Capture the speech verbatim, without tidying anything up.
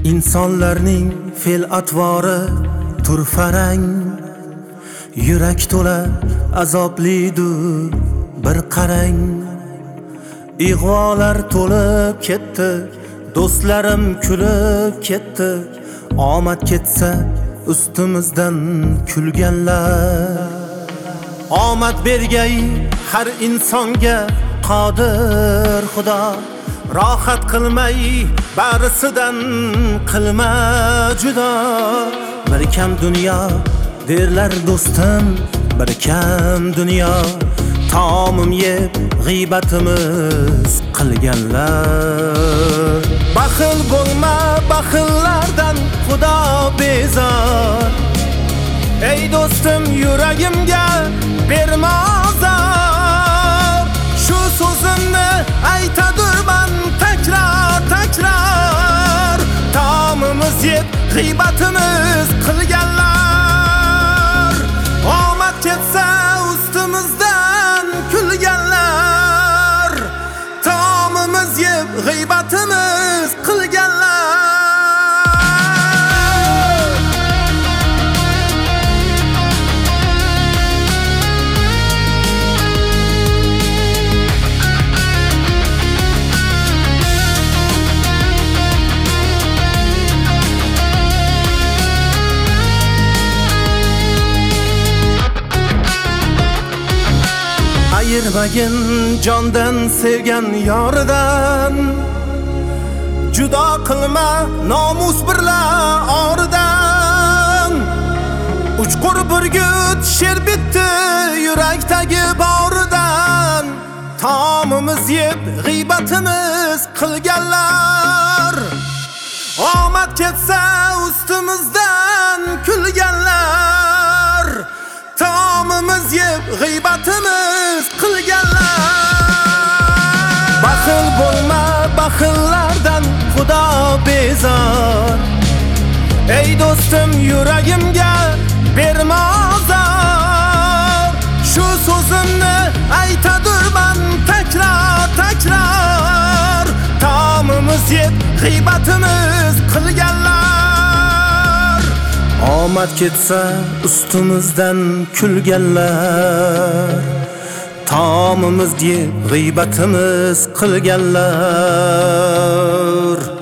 insonlarning fe'l atvori turfarang, yurak to'la azoblidur bir qarang. Ig'volar to'lib ketdi, do'stlarim kulib ketdi, omad ketsa ustimizdan kulganlar. Omad bergay har insonga qodir Xudo, rohat qilmay barisidan qilma judo. Bir kam dunyo derlar do'stim, bir kam dunyo, tomim yeb g'iybatimiz qilganlar. Baxil bo'lma, baxillardan Xudo bezor. Ey do'stim, yuragimga berma azor. Shu so'zimni aytadirman takror takror, tomimiz yeb g'iybatimiz qilganlar. Omad ketsa ustimizdan kulganlar, tomimiz yeb g'iybatimiz qilganlar. Ayirmagin jondan sevgan yoridan, judo qilma nomus birla oridan. Uchqur burgut sher bitdi yurakdagi boridan, tomimiz yeb g'iybatimiz qilganlar. Omad ketsa ustimizdan kulganlar, tomimiz yeb g'iybatimiz qilganlar. Baxil bo'lma, baxillardan Xudo bezor. Ey do'stim, yuragimga berma azor. Shu so'zimni aytadirman takror takror, tomimiz yeb g'iybatimiz qilganlar. Omad ketsa ustimizdan kulganlar, tomimiz yeb g'iybatimiz qilganlar.